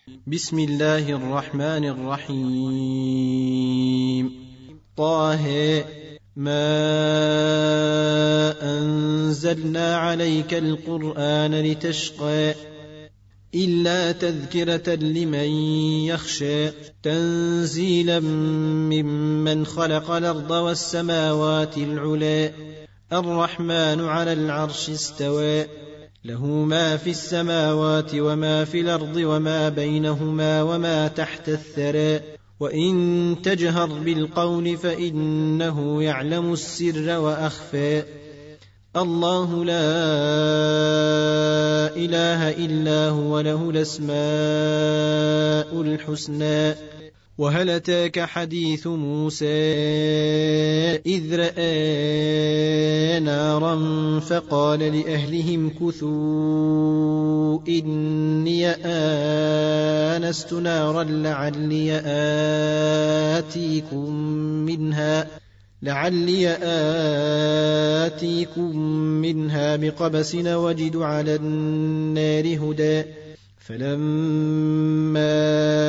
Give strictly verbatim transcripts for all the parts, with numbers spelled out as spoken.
بسم الله الرحمن الرحيم. طه ما أنزلنا عليك القرآن لتشقى إلا تذكرة لمن يخشى تنزيلا ممن خلق الأرض والسماوات العلى الرحمن على العرش استوى له ما في السماوات وما في الأرض وما بينهما وما تحت الثرى وإن تجهر بالقول فإنه يعلم السر وأخفى الله لا إله إلا هو له الأسماء الحسنى. وهل أتاك حديث موسى إذ رأى نارا فقال لأهلهم كثوا إني آنست نارا لعلي آتيكم منها لعلي آتيكم منها بقبس وجد على النار هدى فلما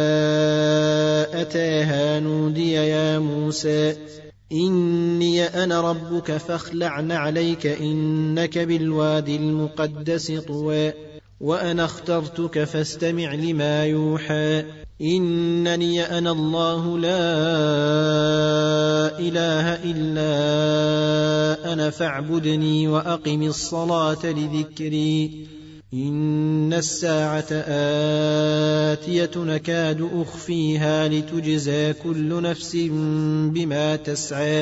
أتاها نودي يا موسى إني أنا ربك فاخلع نعليك إنك بالوادي المقدس طوى وأنا اخترتك فاستمع لما يوحى إنني أنا الله لا إله إلا أنا فاعبدني وأقم الصلاة لذكري إن الساعة آتية نكاد أخفيها لتجزى كل نفس بما تسعى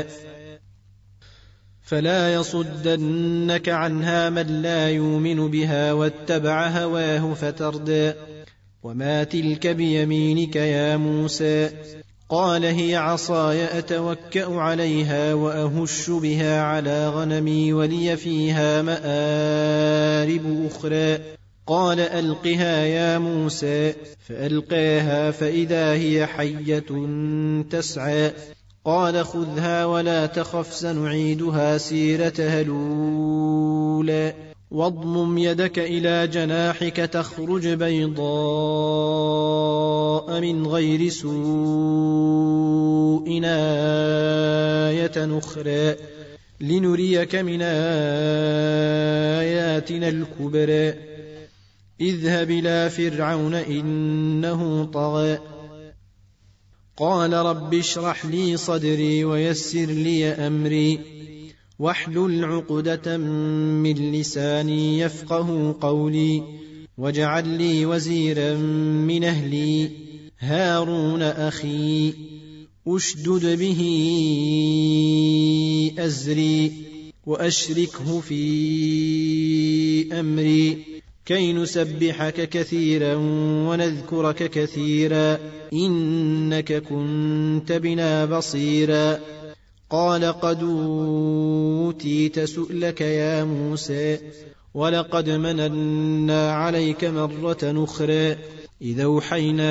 فلا يصدنك عنها من لا يؤمن بها واتبع هواه فتردى وما تلك بيمينك يا موسى قال هي عصاي أتوكأ عليها وأهش بها على غنمي ولي فيها مآرب أخرى قال ألقها يا موسى فألقاها فإذا هي حية تسعى قال خذها ولا تخف سنعيدها سيرتها الأولى واضمم يدك إلى جناحك تخرج بيضاء من غير سوء آية أخرى لنريك من آياتنا الكبرى اذهب إلى فرعون إنه طغى قال رب اشرح لي صدري ويسر لي أمري واحلل عقدة من لساني يفقه قولي واجعل لي وزيرا من أهلي هارون أخي أشدد به أزري وأشركه في أمري كي نسبحك كثيرا ونذكرك كثيرا إنك كنت بنا بصيرا قال قد أوتيت سؤلك يا موسى ولقد مننا عليك مرة أخرى إذا أوحينا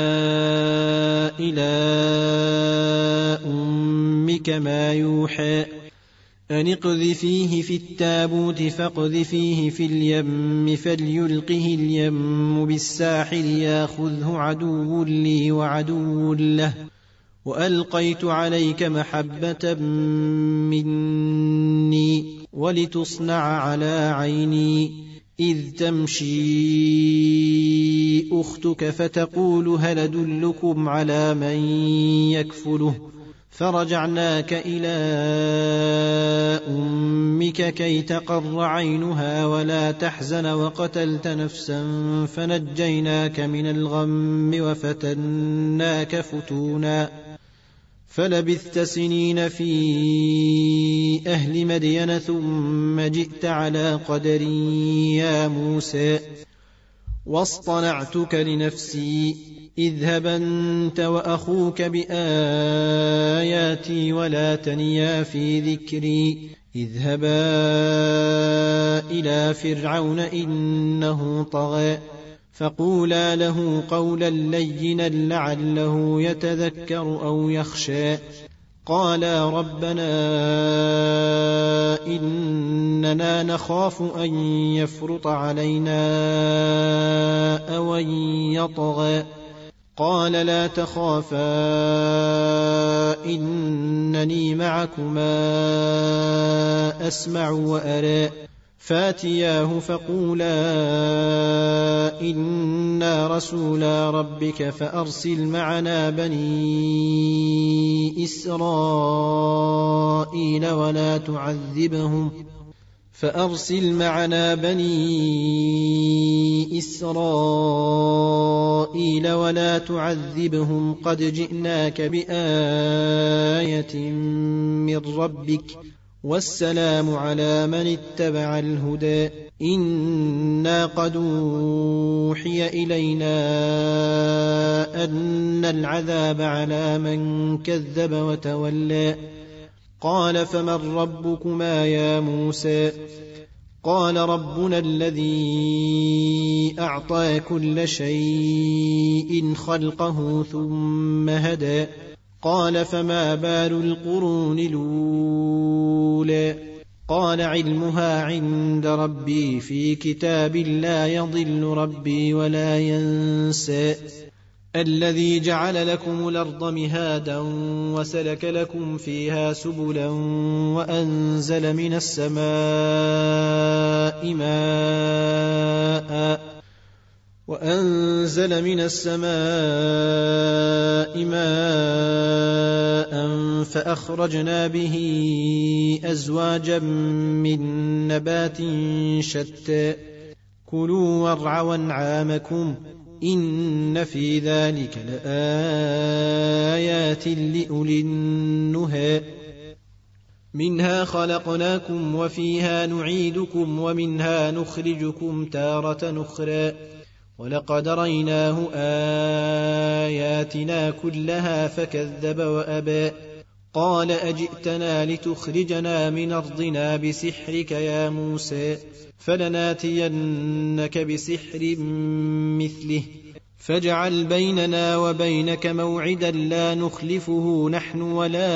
إلى أمك ما يوحى أن اقذفيه في التابوت فاقذفيه في اليم فليلقه اليم بالساحل ياخذه عدو لي وعدو له وألقيت عليك محبة مني ولتصنع على عيني إذ تمشي أختك فتقول هل أدلكم على من يكفله فرجعناك إلى أمك كي تقر عينها ولا تحزن وقتلت نفسا فنجيناك من الغم وفتناك فتونا فلبثت سنين في أهل مدين ثم جئت على قدر يا موسى واصطنعتك لنفسي اذهب أنت وأخوك بآياتي ولا تنيا في ذكري اذهبا إلى فرعون إنه طغى فقولا له قولا لينا لعله يتذكر أو يخشى قالا ربنا إننا نخاف أن يفرط علينا أو أن يطغى قال لا تخافا إنني معكما أسمع وأرى فاتياه فقولا إنا رسولا ربك فأرسل معنا بني إسرائيل ولا تعذبهم فأرسل معنا بني إسرائيل ولا تعذبهم قد جئناك بآية من ربك والسلام على من اتبع الهدى إنا قد أوحي إلينا أن العذاب على من كذب وتولى قال فمن ربكما يا موسى قال ربنا الذي أعطى كل شيء خلقه ثم هدى قال فما بال القرون الأولى قال علمها عند ربي في كتاب لا يضل ربي ولا ينسى الذي جعل لكم الأرض مهادا وسلك لكم فيها سبلا وأنزل من السماء ماء وأنزل من السماء ماء فأخرجنا به أزواجا من نبات شتى كلوا وارعوا أنعامكم إن في ذلك لآيات لأولي النهى منها خلقناكم وفيها نعيدكم ومنها نخرجكم تارة أخرى ولقد ريناه آياتنا كلها فكذب وأبى قال أجئتنا لتخرجنا من أرضنا بسحرك يا موسى فلناتينك بسحر مثله فاجعل بيننا وبينك موعدا لا نخلفه نحن ولا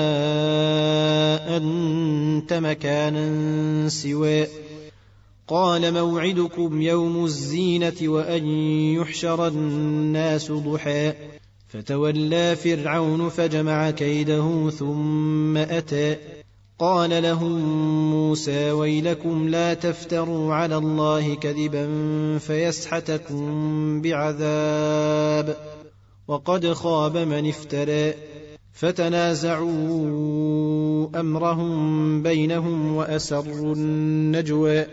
أنت مكانا سوى قال موعدكم يوم الزينة وأن يحشر الناس ضحى فتولى فرعون فجمع كيده ثم أتى قال لهم موسى ويلكم لا تفتروا على الله كذبا فيسحتكم بعذاب وقد خاب من افترى فتنازعوا أمرهم بينهم وأسروا النجوى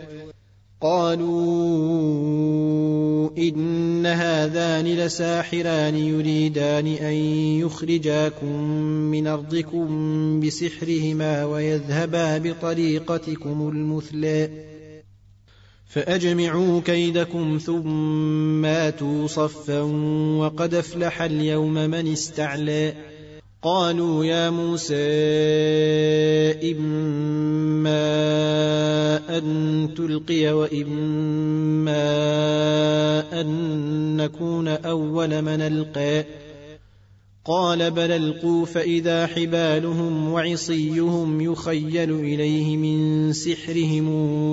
قالوا إن هذان لساحران يريدان أن يخرجاكم من أرضكم بسحرهما ويذهبا بطريقتكم المثلى فأجمعوا كيدكم ثم آتوا صفا وقد أفلح اليوم من استعلى قالوا يا موسى إما أن تلقي وإما أن نكون أول من ألقى قال بل ألقوا فإذا حبالهم وعصيهم يخيل إليه من سحرهم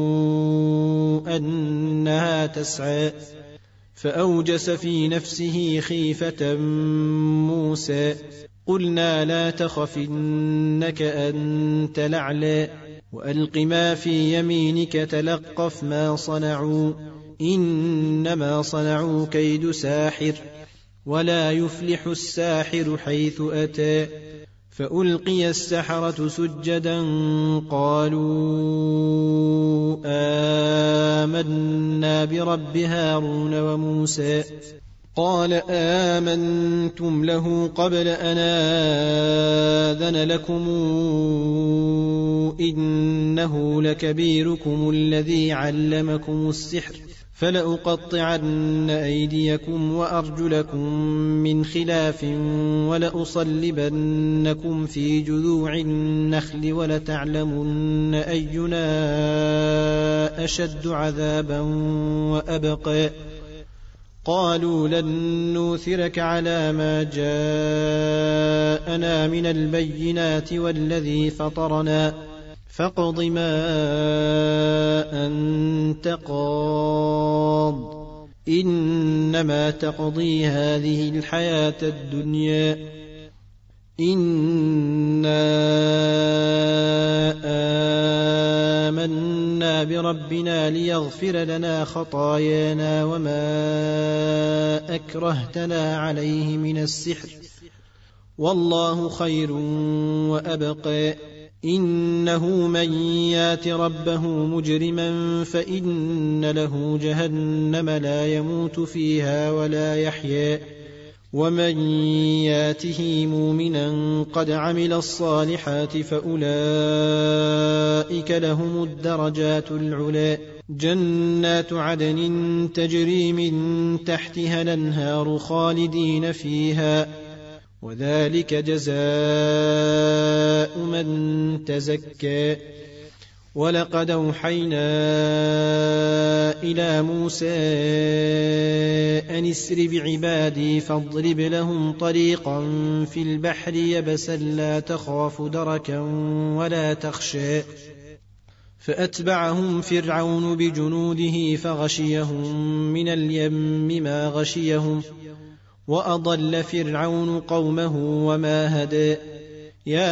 أنها تسعى فأوجس في نفسه خيفة موسى قلنا لا تخف إنك أنت الأعلى وألق ما في يمينك تلقف ما صنعوا إنما صنعوا كيد ساحر ولا يفلح الساحر حيث أتى فألقي السحرة سجدا قالوا آمنا برب هارون وموسى قال آمنتم له قبل أن آذن لكم إنه لكبيركم الذي علمكم السحر فلأقطعن أيديكم وأرجلكم من خلاف ولأصلبنكم في جذوع النخل ولتعلمن أينا أشد عذابا وأبقى قالوا لن نوثرك على ما جاءنا من البينات والذي فطرنا فاقض ما أنت قاض إنما تقضي هذه الحياة الدنيا إنا آمنا بربنا ليغفر لنا خطايانا وما أكرهتنا عليه من السحر والله خير وأبقى إنه من يات ربه مجرما فإن له جهنم لا يموت فيها ولا يحيا ومن ياته مؤمنا قد عمل الصالحات فأولئك لهم الدرجات العلى جنات عدن تجري من تحتها الأنهار خالدين فيها وذلك جزاء من تزكى ولقد أوحينا إلى موسى أن اسر بعبادي فاضرب لهم طريقا في البحر يبسا لا تخاف دركا ولا تخشى فأتبعهم فرعون بجنوده فغشيهم من اليم ما غشيهم وأضل فرعون قومه وما هدى يا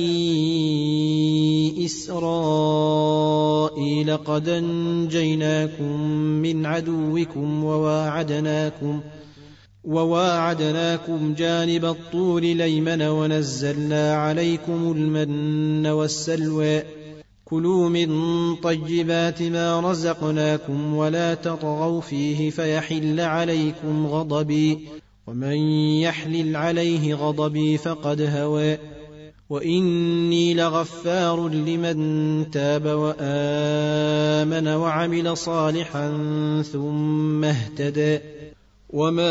بني إسرائيل قد أنجيناكم من عدوكم وواعدناكم وواعدناكم جانب الطور الأيمن ونزلنا عليكم المن والسلوى كلوا من طيبات ما رزقناكم ولا تطغوا فيه فيحل عليكم غضبي ومن يحلل عليه غضبي فقد هوى وإني لغفار لمن تاب وآمن وعمل صالحا ثم اهتدى وما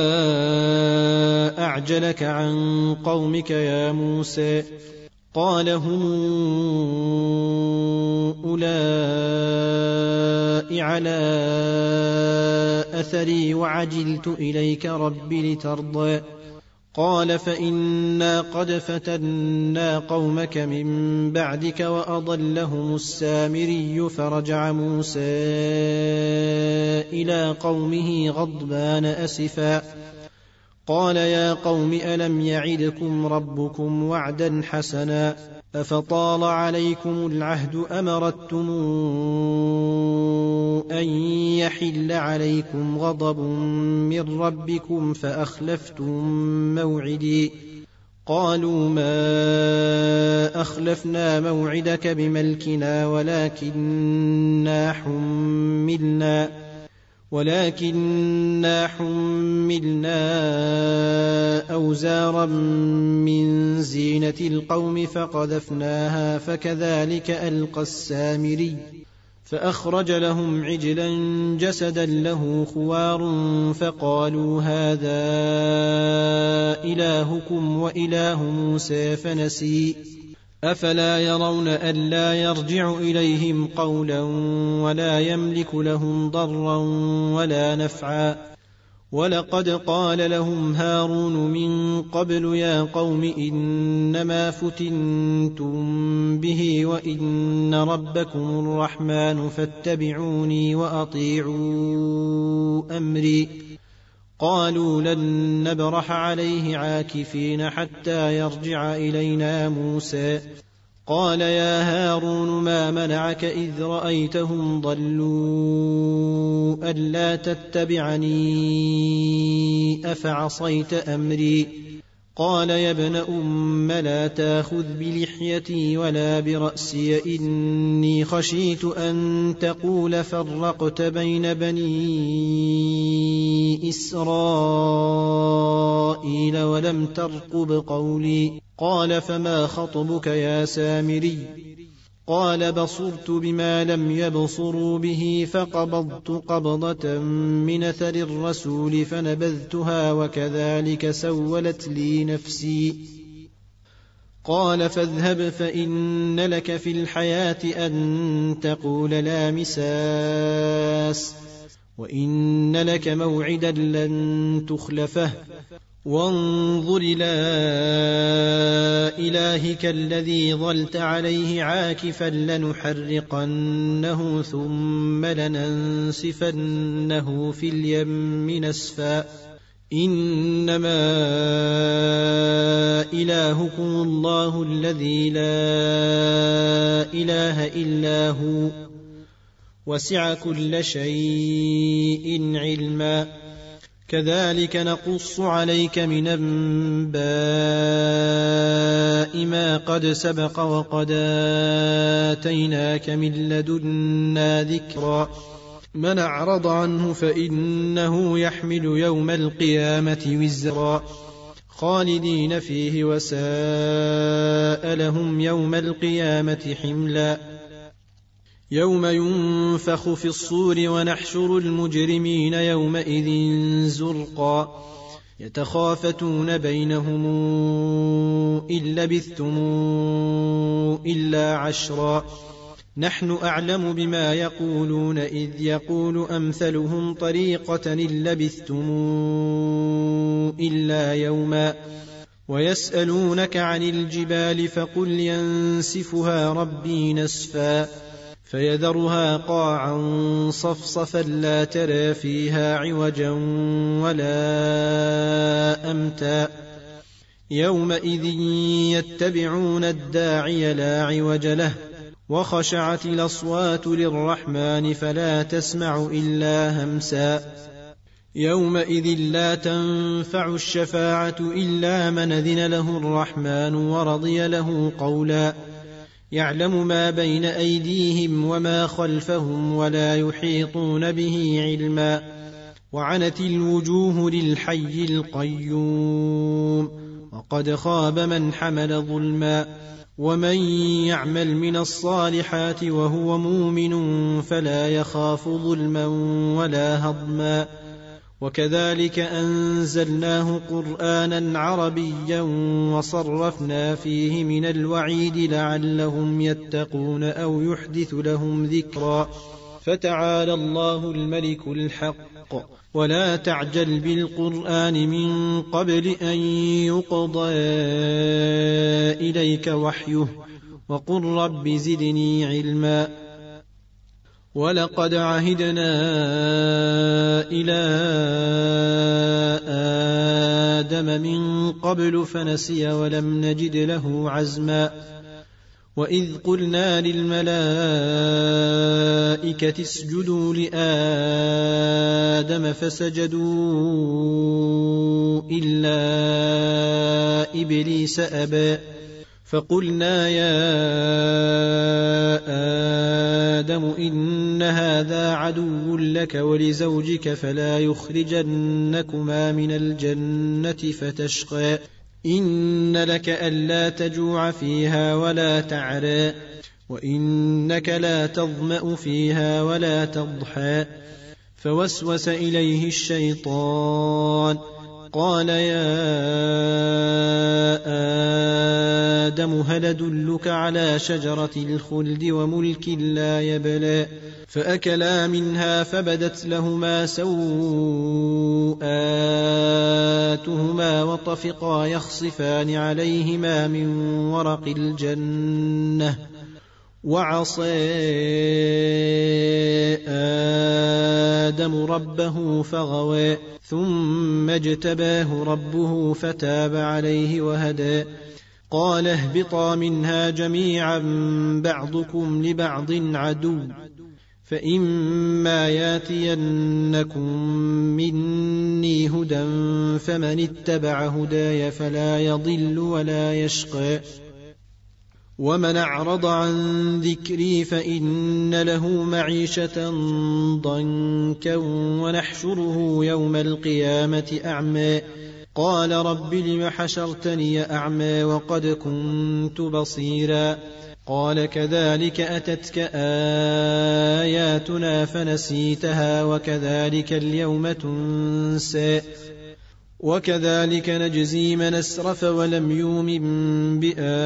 أعجلك عن قومك يا موسى قال هم أولئك على أثري وعجلت إليك رب لترضى قال فإنا قد فتنا قومك من بعدك وأضلهم السامري فرجع موسى إلى قومه غضبان أسفا قال يا قوم ألم يعدكم ربكم وعدا حسنا أفطال عليكم العهد أمرتم أن يحل عليكم غضب من ربكم فأخلفتم موعدي قالوا ما أخلفنا موعدك بملكنا ولكننا حملنا ولكننا حملنا أوزارا من زينة القوم فقذفناها فكذلك ألقى السامري فأخرج لهم عجلا جسدا له خوار فقالوا هذا إلهكم وإله موسى فنسي أفلا يرون ألا يرجع إليهم قولا ولا يملك لهم ضرا ولا نفعا ولقد قال لهم هارون من قبل يا قوم إنما فتنتم به وإن ربكم الرحمن فاتبعوني وأطيعوا أمري قالوا لن نبرح عليه عاكفين حتى يرجع إلينا موسى قال يا هارون ما منعك إذ رأيتهم ضلوا ألا تتبعني أفعصيت أمري قال يا ابن أم لا تأخذ بلحيتي ولا برأسي إني خشيت أن تقول فرقت بين بني إسرائيل ولم ترقب قولي قال فما خطبك يا سامري قال بصرت بما لم يبصروا به فقبضت قبضة من أثر الرسول فنبذتها وكذلك سولت لي نفسي قال فاذهب فإن لك في الحياة أن تقول لا مساس وإن لك موعدا لن تخلفه وانظر إلى إلهك الذي ظلت عليه عاكفا لنحرقنه ثم لننسفنه في اليم نسفا إنما إلهكم الله الذي لا إله إلا هو وسع كل شيء علما كذلك نقص عليك من أنباء ما قد سبق وقد آتيناك من لدنا ذكرا من أعرض عنه فإنه يحمل يوم القيامة وزرا خالدين فيه وساء لهم يوم القيامة حملا يوم ينفخ في الصور ونحشر المجرمين يومئذ زرقا يتخافتون بينهم إن لبثتم إلا عشرا نحن أعلم بما يقولون إذ يقول أمثلهم طريقة إن لبثتم إلا يوما ويسألونك عن الجبال فقل ينسفها ربي نسفا فيذرها قاعا صفصفا لا ترى فيها عوجا ولا أمتا يومئذ يتبعون الداعي لا عوج له وخشعت الأصوات للرحمن فلا تسمع إلا همسا يومئذ لا تنفع الشفاعة إلا من أذن له الرحمن ورضي له قولا يعلم ما بين أيديهم وما خلفهم ولا يحيطون به علما وعنت الوجوه للحي القيوم وقد خاب من حمل ظلما ومن يعمل من الصالحات وهو مؤمن فلا يخاف ظلما ولا هضما وكذلك أنزلناه قرآنا عربيا وصرفنا فيه من الوعيد لعلهم يتقون أو يحدث لهم ذكرا فتعالى الله الملك الحق ولا تعجل بالقرآن من قبل أن يقضى إليك وحيه وقل رب زدني علما ولقد عهدنا إلى آدم من قبل فنسي ولم نجد له عزما وإذ قلنا للملائكة اسجدوا لآدم فسجدوا إلا إبليس أبى فقلنا يا آدم إن هذا عدو لك ولزوجك فلا يخرجنكما من الجنة فتشقى إن لك ألا تجوع فيها ولا تعرى وإنك لا تظمأ فيها ولا تضحى فوسوس إليه الشيطان قال يا آدم هل أدلك على شجرة الخلد وملك لا يبلى فأكلا منها فبدت لهما سوءاتهما وطفقا يخصفان عليهما من ورق الجنة وعصى آدم ربه فغوى ثم اجتباه ربه فتاب عليه وهدى قال اهبطا منها جميعا بعضكم لبعض عدو فإما ياتينكم مني هدى فمن اتبع هداي فلا يضل ولا يشقى ومن أعرض عن ذكري فإن له معيشة ضنكا ونحشره يوم القيامة أعمى قال رب لم حشرتني أعمى وقد كنت بصيرا قال كذلك أتتك آياتنا فنسيتها وكذلك اليوم تنسى وكذلك نجزي من أسرف ولم يؤمن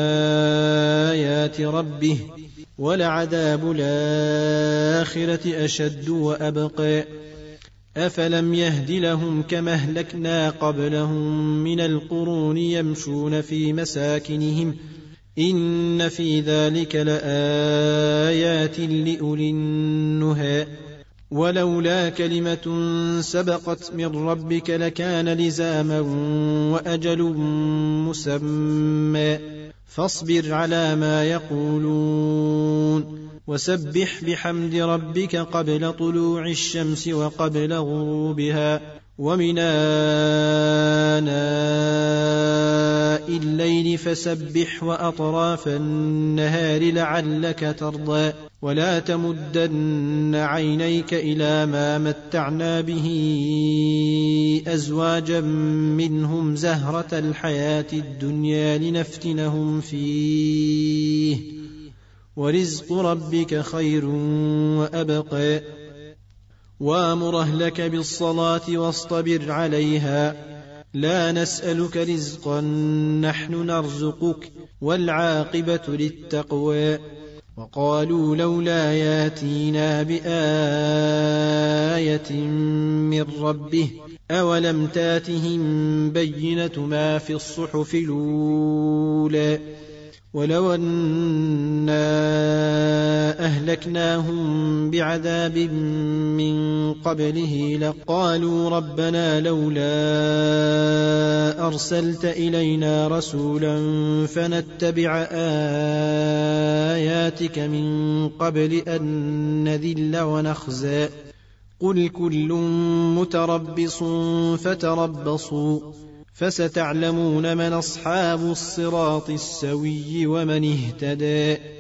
بآيات ربه ولعذاب الآخرة أشد وأبقى أفلم يهد لهم كما أهلكنا قبلهم من القرون يمشون في مساكنهم إن في ذلك لآيات لأولي النهى ولولا كلمة سبقت من ربك لكان لزاما وأجل مسمى فاصبر على ما يقولون وسبح بحمد ربك قبل طلوع الشمس وقبل غروبها ومن آناء الليل فسبح وأطراف النهار لعلك ترضى ولا تمدن عينيك إلى ما متعنا به أزواجا منهم زهرة الحياة الدنيا لنفتنهم فيه ورزق ربك خير وأبقى وامر أهلك بالصلاة واصطبر عليها لا نسألك رزقا نحن نرزقك والعاقبة للتقوى وقالوا لولا ياتينا بآية من ربه أولم تاتهم بينة ما في الصحف الأولى ولو أنا أهلكناهم بعذاب من قبله لقالوا ربنا لولا أرسلت إلينا رسولا فنتبع آياتك من قبل أن نذل ونخزى قل كل متربص فتربصوا فستعلمون من أصحاب الصراط السوي ومن اهتدى